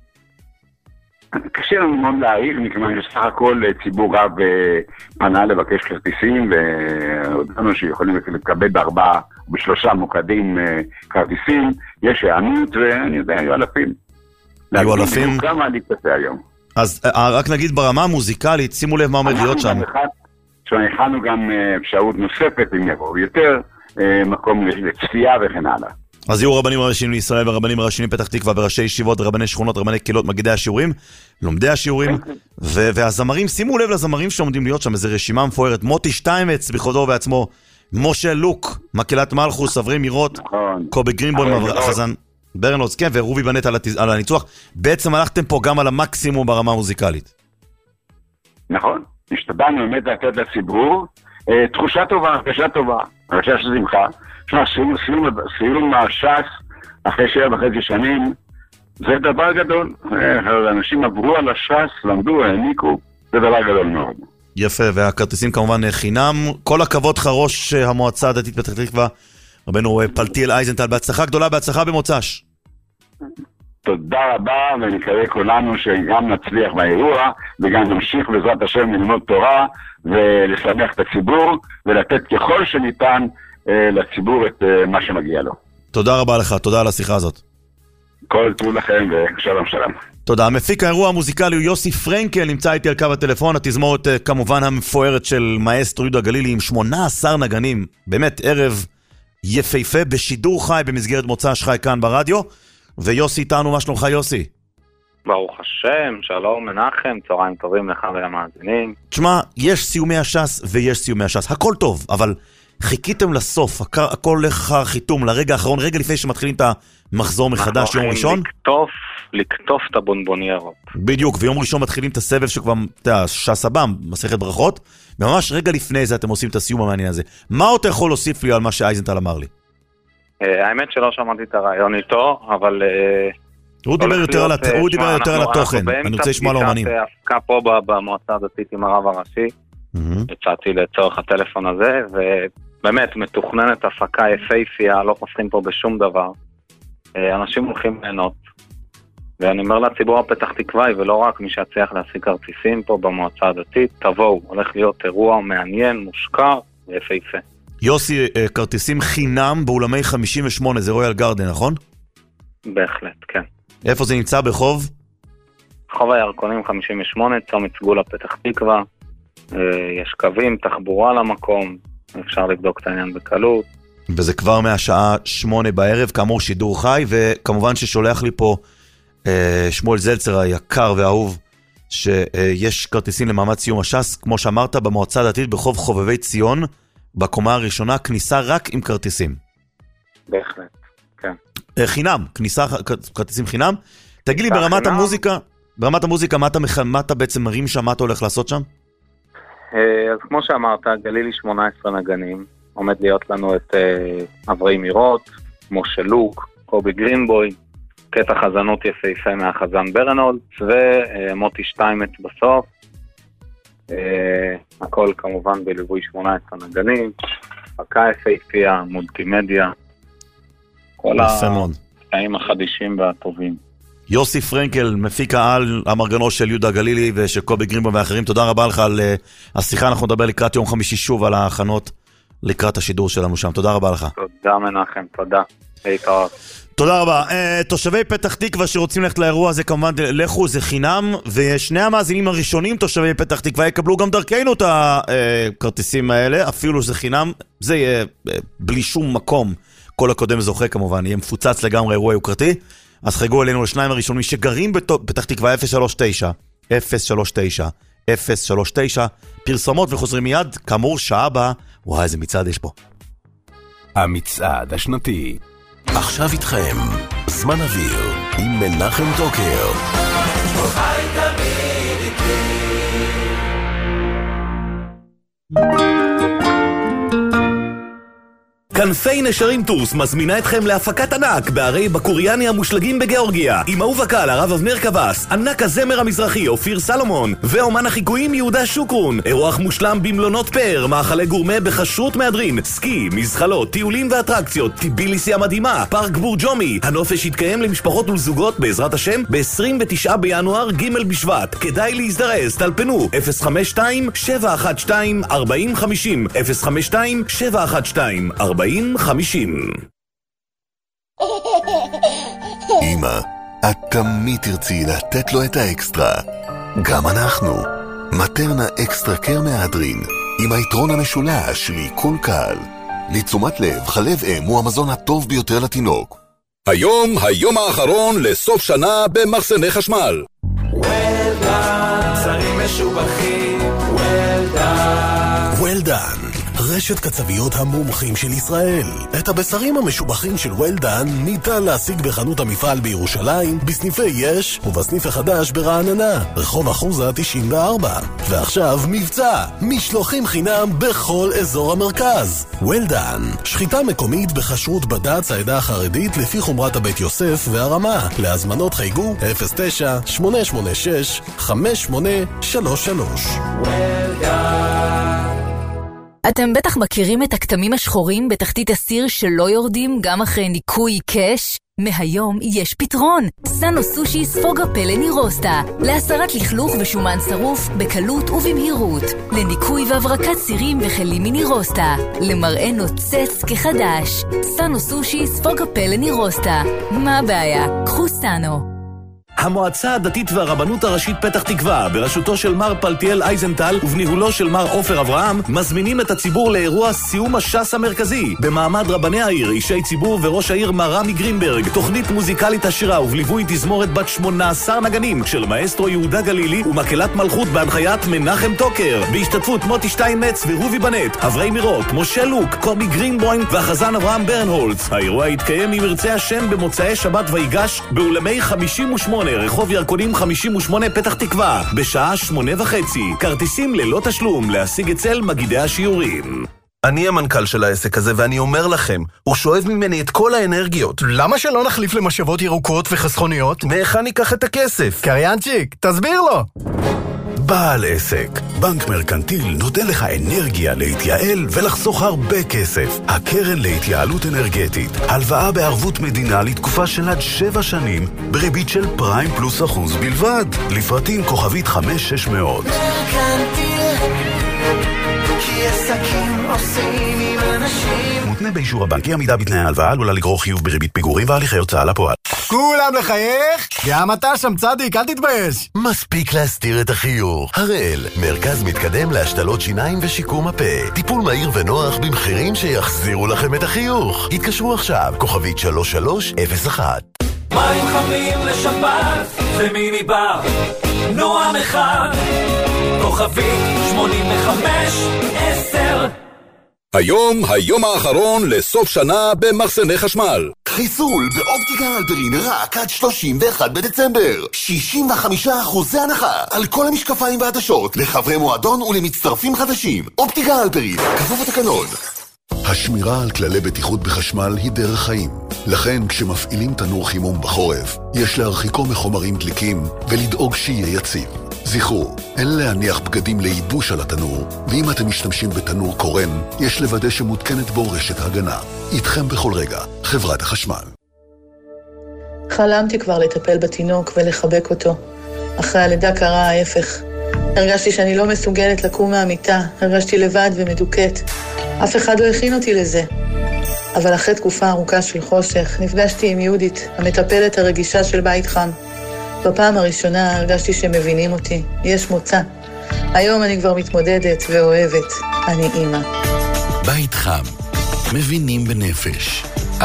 G: קשה לנו מאוד להעיר, מכיוון שסך הכל ציבור רב פנה לבקש כרטיסים, והודענו שיכולים לקבל בשלושה מוקדים כרטיסים, יש הענות, ואני יודע, היו אלפים.
C: היו אלפים?
G: כמה להתפצע היום.
C: אז רק נגיד ברמה המוזיקלית, שימו לב מה עומד להיות שם.
G: הכנו גם אפשרות נוספת, אם יבואו יותר, מקום לצפייה וכן הלאה.
C: אז יהיו רבנים הראשיים לישראל ורבנים הראשיים לפתח תקווה וראשי ישיבות ורבני שכונות, רבני קהילות, מגידי השיעורים, לומדי השיעורים, והזמרים, שימו לב לזמרים שעומדים להיות שם, איזו רשימה מפוארת, מוטי שטיימץ בכבודו ובעצמו, משה לוק, מקהלת מלכוס, אברי מירות, קובי גרינבוים, החזן ברנלוץ, כן, ורובי בנט על הניצוח. בעצם הלכתם פה גם על המקסימום ברמה המוזיקלית.
G: נכון, השתדלנו באמת לתת לציבור תחושה טובה, הרגשה טובה, הרגשה של שמחה. סיום הש"ס אחרי 7.5 שנים זה דבר גדול. אנשים עברו על הש"ס, למדו, העניקו, זה דבר גדול מאוד.
C: יפה, והכרטיסים כמובן חינם. כל הכבוד לך ראש המועצה הדתית פתח תקווה, רבנו פלטיאל אייזנטל, בהצלחה גדולה, בהצלחה במוצ"ש.
G: תודה רבה, ונקווה כולנו שגם נצליח באירוע וגם נמשיך בעזרת השם ללמוד תורה ולשמח את הציבור ולתת ככל שניתן לציבור את מה שמגיע לו.
C: תודה רבה לך, תודה על השיחה הזאת.
G: כל טוב לכם ושלום שלום.
C: תודה. המפיק האירוע המוזיקלי הוא יוסי פרנקל, נמצא איתי על קו הטלפון, התזמורת כמובן המפוארת של מאסטרו יהודה גלילי עם 18 נגנים, באמת ערב יפהפה בשידור חי במסגרת מוצ"ש חי כאן ברדיו, ויוסי איתנו, מה שלומך יוסי?
H: ברוך השם, שלום מנחם, צהריים טובים לך ולמאזינים.
C: תשמע, יש סיומי הש"ס ויש סיומי הש"ס, הכל טוב, אבל חיכיתם לסוף, הכל לך חיתום לרגע האחרון, רגע לפני שמתחילים את המחזור מחדש יום ראשון.
H: לקטוף את הבונבוניירות.
C: בדיוק, ויום ראשון מתחילים את הסבב שכבר, הש"ס הבא, מסכת ברכות, וממש רגע לפני זה אתם עושים את הסיום המעניין הזה. מה עוד אתה יכול להוסיף לי על מה שאייזנטל אמר לי?
H: האמת שלא שמעתי את הרעיון איתו, אבל...
C: הוא דיבר יותר על התוכן, אני רוצה לשמוע לאומנים.
H: אנחנו באמצע הפקה פה במועצה הדתית עם הרב הראשי, יצאתי לצורך הטלפון הזה, ובאמת מתוכננת הפקה יפהפייה, לא חוסכים פה בשום דבר. אנשים הולכים ליהנות, ואני אומר לציבור הפתח תקוואי, ולא רק מי שיצליח להשיג כרטיסים פה במועצה הדתית, תבואו, הולך להיות אירוע מעניין, מושקע ויפהפה.
C: יוסי, כרטיסים חינם באולמי 58, זה רויאל גארדן, נכון?
H: בהחלט, כן.
C: איפה זה נמצא? בחוב?
H: חוב הירקונים 58, צומת סגולה פתח תקווה. יש קווים, תחבורה למקום, אפשר לבדוק את העניין בקלות.
C: וזה כבר מהשעה 8 בערב, כאמור שידור חי, וכמובן ששולח לי פה שמואל זלצר היקר והאהוב, שיש כרטיסים למעמד סיום הש"ס, כמו שאמרת, במועצה הדתית בחוב חובבי ציון, בקומה הראשונה, כניסה רק עם כרטיסים.
H: בהחלט. כן.
C: חינם, כניסה, כרטיסים חינם. תגיד לי, ברמת המוזיקה, מה אתה בעצם מרים שם, מה אתה הולך לעשות שם?
H: אז כמו שאמרת, גלילי 18 נגנים, עומד להיות לנו את אברי מירות, משה לוק, קובי גרינבוי, קטע חזנות יפהפה מהחזן ברנולד, ומוטי שטיימץ בסוף. הכל כמובן בליווי 18 נגנים, הפקה יפהפייה, מולטימדיה, כל הקטעים החדישים והטובים.
C: יוסי פרנקל, מפיק העל המרגנו של יהודה גלילי ושל קובי גרינבוי ואחרים, תודה רבה לך על השיחה, אנחנו נדבר לקראת יום חמישי שוב על ההכנות לקראת השידור שלנו שם, תודה רבה לך.
H: תודה מנחם, תודה. להתראות.
C: תודה רבה. תושבי פתח תקווה שרוצים ללכת לאירוע הזה, כמובן לכו, זה חינם, ושני המאזינים הראשונים תושבי פתח תקווה יקבלו גם דרכנו את הכרטיסים האלה, אפילו שזה חינם, זה יהיה בלי שום מקום, כל הקודם זוכה כמובן, יהיה מפוצץ לגמרי אירוע יוקרתי, אז חגו אלינו לשניים הראשונים שגרים בפתח תקווה 039, פרסומות וחוזרים מיד, כאמור שעה הבאה, וואי איזה מצעד יש פה.
M: המצעד השנתי עכשיו איתכם, זמן אוויר עם מנחם טוקר.
L: חי תמיד איתי.
A: כנפי נשרים טורס מזמינה אתכם להפקת ענק בערי בקוריאני המושלגים בגאורגיה עם אהוב הקהל הרב אבנר קבס, ענק הזמר המזרחי אופיר סלומון ואומן החיקויים יהודה שוקרון. אירוח מושלם במלונות פאר, מאכלי גורמה בחשרות מהדרין, סקי, מזחלות, טיולים ואטרקציות, טיביליסי המדהימה, פארק בורג'ומי. הנופש יתקיים למשפחות ולזוגות בעזרת השם ב-29 בינואר ג' בשבט. כדאי להזדרז, תלפנו 052-712-4050 052-712-4050.
N: אמא, את תמיד תרצי לתת לו את האקסטרה. גם אנחנו. מטרנה אקסטרה קר מהדרין, עם היתרון המשולש לעיכול קל. לתשומת לב, חלב אם הוא המזון הטוב ביותר לתינוק.
M: היום האחרון לסוף שנה במחסני חשמל.
L: וולדן, שרים משובחים,
O: וולדן, רשת קצביות המומחים של ישראל. את הבשרים המשובחים של וולדן ניתן להשיג בחנות המפעל בירושלים, בסניפי יש ובסניף החדש ברעננה, רחוב אחוזה 94. ועכשיו מבצע, משלוחים חינם בכל אזור המרכז. וולדן, שחיטה מקומית בכשרות בד"ץ העדה החרדית לפי חומרת הבית יוסף והרמה. להזמנות חייגו 09-886-5833.
L: וולדן.
I: אתם בטח מכירים את הכתמים השחורים בתחתית הסיר שלא יורדים גם אחרי ניקוי קש? מהיום יש פתרון. סאנו סושי ספוג הפה לנירוסטה, להסרת לכלוך ושומן שרוף בקלות ובמהירות, לניקוי והברקת סירים וחלים מנירוסטה, למראה נוצץ כחדש. סאנו סושי ספוג הפה לנירוסטה. מה הבעיה? קחו סאנו.
A: המועצה הדתית והרבנות הראשית פתח תקווה, בראשותו של מר פלטיאל אייזנטל ובניהולו של מר עופר אברהם, מזמינים את הציבור לאירוע סיום הש"ס המרכזי, במעמד רבני העיר, אישי ציבור וראש העיר מר רמי גרינברג, תוכנית מוזיקלית עשירה ובליווי תזמורת בת 18 נגנים של מאסטרו יהודה גלילי ומקהלת מלכות בהנחיית מנחם טוקר, בהשתתפות מוטי שטיינמץ ורובי בנט, אברי מירות, משה לוק, קובי גרינבוים והחזן אברהם ברנהולץ. האירוע יתקיים אם ירצה השם במוצאי שבת ויגש באולמי 58 רחוב ירקונים 58 פתח תקווה, בשעה 8:30. כרטיסים ללא תשלום, להשיג אצל מגידי השיעורים.
J: אני המנכ"ל של העסק הזה, ואני אומר לכם, הוא שואב ממני את כל האנרגיות.
W: למה שלא נחליף למשאבות ירוקות וחסכוניות?
J: מאיכה ניקח את הכסף?
W: קריינצ'יק, תסביר לו.
M: בעל עסק, בנק מרקנטיל נותן לך אנרגיה להתייעל ולחסוך הרבה כסף. הקרן להתייעלות אנרגטית, הלוואה בערבות מדינה לתקופה של עד 7 שנים, בריבית של פריים פלוס אחוז בלבד. לפרטים כוכבית 5600.
L: מרקנטיל, כי עסקים עושים עם אנשים.
M: מותנה באישור הבנקי, עמידה בתנאי ההלוואה עלולה לגרור חיוב בריבית פיגורים והליכי הוצאה לפועל.
W: כולם לחייך? גם אתה שם צדיק, אל תתבייש.
N: מספיק להסתיר את החיוך. הראל, מרכז מתקדם להשתלות שיניים ושיקום הפה. טיפול מהיר ונוח במחירים שיחזירו לכם את החיוך. התקשרו עכשיו, כוכבית 3301.
L: מים חמים לשבת זה מיני בר, נועם אחד, כוכבית 85-10.
M: היום האחרון לסוף שנה במחסני חשמל.
N: חיסול באופטיקה הלפרין רק עד 31 בדצמבר. 65% הנחה על כל המשקפיים והעדשות לחברי מועדון ולמצטרפים חדשים. אופטיקה הלפרין, כפוף התקנון.
F: השמירה על כללי בטיחות בחשמל היא דרך חיים. לכן כשמפעילים תנור חימום בחורף, יש להרחיקו מחומרים דליקים ולדאוג שיהיה יציב. זכרו, אין להניח בגדים לייבוש על התנור, ואם אתם משתמשים בתנור קורן, יש לוודא שמותקנת בו רשת הגנה. איתכם בכל רגע, חברת החשמל.
T: חלמתי כבר לטפל בתינוק ולחבק אותו. אחרי הלידה קרה ההפך. הרגשתי שאני לא מסוגלת לקום מהמיטה, הרגשתי לבד ומדוכאת. אף אחד לא הכין אותי לזה. אבל אחרי תקופה ארוכה של חושך, נפגשתי עם יהודית, המטפלת הרגישה של בית חם. בפעם הראשונה הרגשתי שמבינים אותי, יש מוצא. היום אני כבר מתמודדת ואוהבת, אני אימא.
P: בית חם, מבינים בנפש. 1-599-510-550.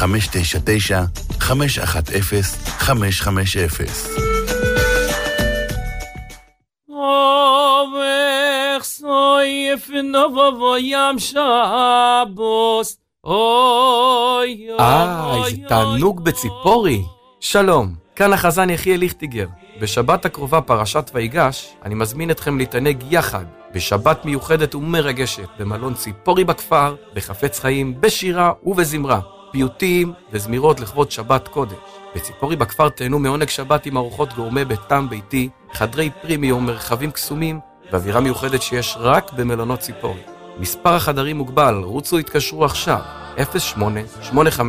B: אובך סויף נובו ים שבוס. אוי
K: איזה תענוג בציפורי. שלום, כאן החזן יחיאל ליכטיגר. בשבת הקרובה פרשת ויגש, אני מזמין אתכם להתענג יחד בשבת מיוחדת ומרגשת במלון ציפורי בכפר, בחפץ חיים, בשירה ובזמרה, פיוטים וזמירות לכבוד שבת קודש. בציפורי בכפר תהנו מעונג שבת עם ארוחות גורמה בטעם ביתי, חדרי פרימיום, מרחבים קסומים ואווירה מיוחדת שיש רק במלונות ציפורי. מספר החדרים מוגבל, רוצו התקשרו עכשיו 08-859-3888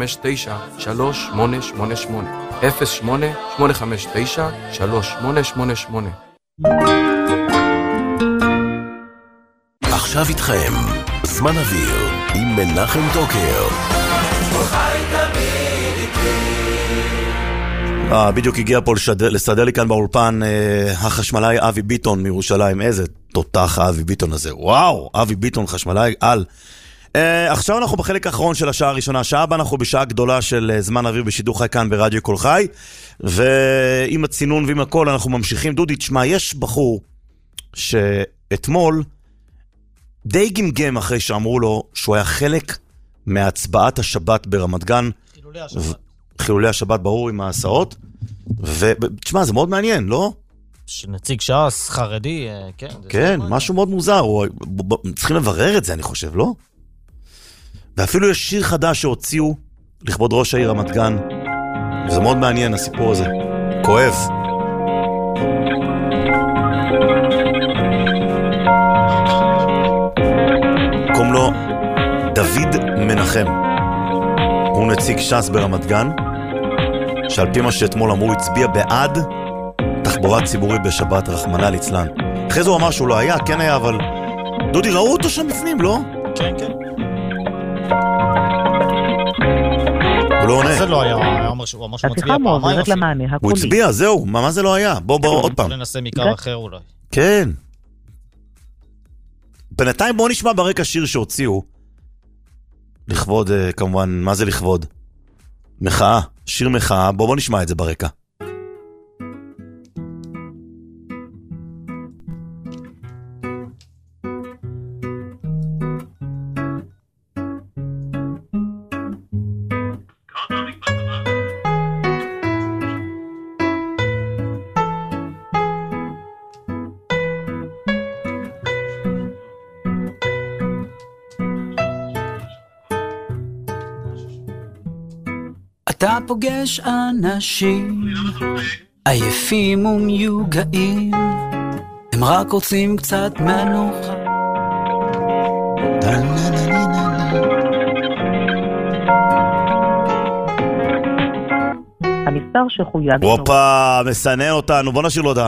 K: 08-859-3888.
M: עכשיו איתכם, זמן אוויר עם מנחם טוקר.
C: בדיוק הגיע פה לסדר לי כאן באולפן החשמלאי אבי ביטון מירושלים. איזה תותח אבי ביטון הזה, וואו, אבי ביטון חשמלאי על. עכשיו אנחנו בחלק האחרון של השעה הראשונה. השעה הבאה אנחנו בשעה גדולה של זמן אוויר בשידור חי כאן ברדיו כל חי, ועם הצינון ועם הכל אנחנו ממשיכים. דודי, תשמע, יש בחור שאתמול די גמגם אחרי שאמרו לו שהוא היה חלק מהצבעת השבת ברמת גן, חילולי השבת ברור עם ההסעות, ותשמע, זה מאוד מעניין, לא?
Q: שנציג ש"ס חרדי, כן.
C: כן, משהו מאוד מוזר, צריכים לברר את זה, אני חושב, לא? ואפילו יש שיר חדש שהוציאו לכבוד ראש העיר רמת גן, וזה מאוד מעניין הסיפור הזה, כואב. קוראים לו דוד מנחם, הוא נציג ש"ס ברמת גן, שעל פי מה שאתמול אמרו הצביע בעד תחבורה ציבורית בשבת, רחמנא ליצלן. אחרי זה הוא אמר שהוא לא היה, כן היה, אבל דודי, ראו אותו שם בפנים, לא?
Q: כן, כן.
C: הוא לא עונה.
Q: זה לא היה, הוא אמר שהוא מצביע פעמיים אפילו.
C: הוא הצביע, זהו, מה זה לא היה? בוא עוד פעם.
Q: ננסה מקו אחר אולי.
C: כן. בינתיים בואו נשמע ברקע שיר שהוציאו, לכבוד, כמובן, מה זה לכבוד? מחאה, שיר מחאה, בואו נשמע את זה ברקע.
X: אתה פוגש אנשים עייפים ומיוגעים, הם רק רוצים קצת מנוחה.
D: המספר שחויב...
C: וופה, מסנן אותנו, בוא נשאיר לו הודעה.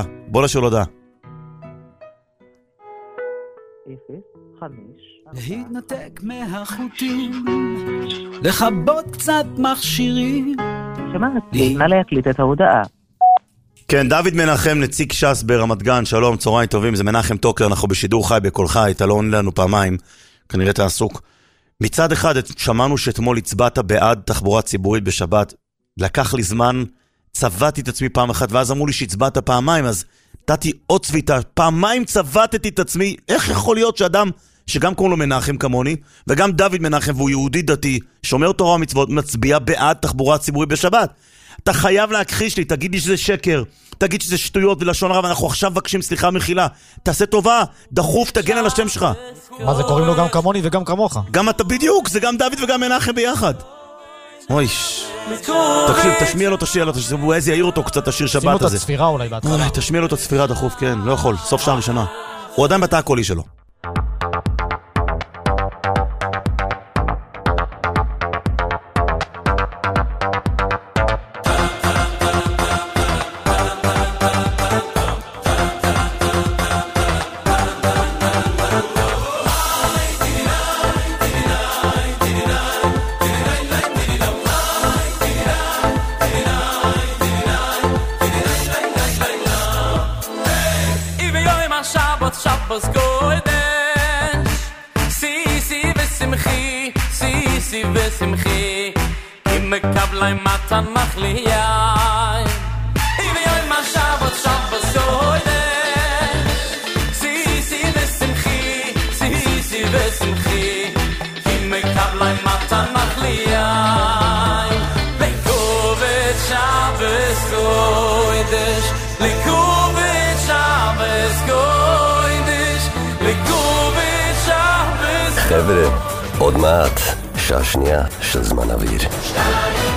D: 0-5
X: להתנתק מהחוטים, לחבות קצת מכשירים.
D: שמעתי, נא להקליט את ההודעה.
C: כן, דוד מנחם, נציג ש"ס ברמת גן, שלום, צהריים טובים, זה מנחם טוקר, אנחנו בשידור חי בכל חי, אתה לא עונה לנו פעמיים, כנראה אתה עסוק. מצד אחד, שמענו שאתמול הצבעת בעד תחבורה ציבורית בשבת, לקח לי זמן, צבעתי את עצמי פעם אחת, ואז אמרו לי שהצבעת פעמיים, אז נתתי עוד צביתה, פעמיים צבעתתי את עצמי, איך יכול להיות שאדם שגם קוראים לו מנחם כמוני, וגם דוד מנחם, והוא יהודי דתי, שומר תורה ומצוות, מצביע בעד תחבורה ציבורית בשבת. אתה חייב להכחיש לי, תגיד לי שזה שקר, תגיד שזה שטויות ולשון הרע, ואנחנו עכשיו מבקשים סליחה מחילה. תעשה טובה, דחוף, תגן על השם שלך.
Q: מה זה, קוראים לו גם כמוני וגם כמוך?
C: גם אתה בדיוק, זה גם דוד וגם מנחם ביחד. אוי, תקשיב, תשמיע לו את השיר, הוא איזה יעיר אותו קצת השיר שבת הזה.
Q: שימו את הצפירה אולי בהתחלה.
C: תשמיע לו את הצפירה דחוף, כן, לא יכול, סוף שעה ראשונה. הוא עדיין בתא הקולי שלו.
L: Shabbos Kodesh Sisi v'simchi Sisi v'simchi Im mekavlai matanach liyai Iviyoy ma Shabbos Kodesh Sisi v'simchi Sisi v'simchi Im mekavlai matanach liyai Likovet Shabbos Kodesh Likovet Shabbos Kodesh
E: חבר'ה, עוד מעט, שעה שנייה של זמן אוויר.